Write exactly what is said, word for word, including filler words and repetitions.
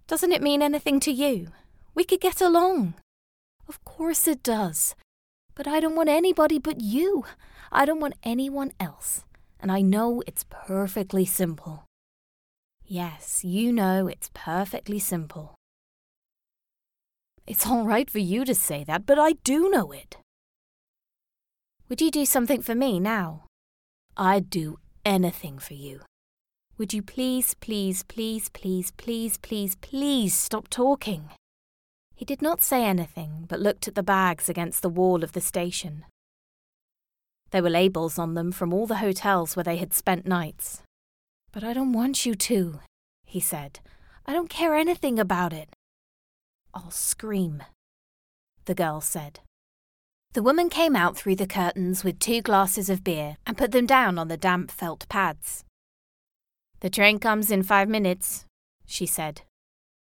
Doesn't it mean anything to you? We could get along. Of course it does. But I don't want anybody but you. I don't want anyone else. And I know it's perfectly simple. Yes, you know it's perfectly simple. It's all right for you to say that, but I do know it. Would you do something for me now? I'd do anything for you. Would you please, please, please, please, please, please, please stop talking? He did not say anything, but looked at the bags against the wall of the station. There were labels on them from all the hotels where they had spent nights. But I don't want you to, he said. I don't care anything about it. I'll scream, the girl said. The woman came out through the curtains with two glasses of beer and put them down on the damp felt pads. The train comes in five minutes, she said,